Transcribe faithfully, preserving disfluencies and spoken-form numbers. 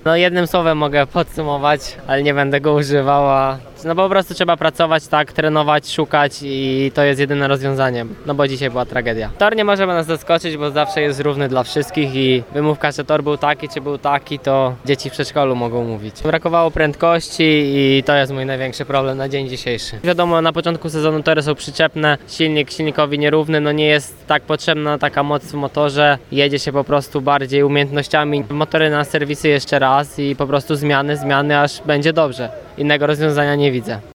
No jednym słowem mogę podsumować, ale nie będę go używał, a no po prostu trzeba pracować, tak, trenować, szukać i to jest jedyne rozwiązanie, no bo dzisiaj była tragedia. Tor nie możemy nas zaskoczyć, bo zawsze jest równy dla wszystkich i wymówka, że tor był taki czy był taki, to dzieci w przedszkolu mogą mówić. Brakowało prędkości i to jest mój największy problem na dzień dzisiejszy. Wiadomo, na początku sezonu tory są przyczepne, silnik silnikowi nierówny, no nie jest tak potrzebna taka moc w motorze, jedzie się po prostu bardziej umiejętnościami. Motory na serwisy jeszcze raz i po prostu zmiany, zmiany, aż będzie dobrze. Innego rozwiązania nie widzę.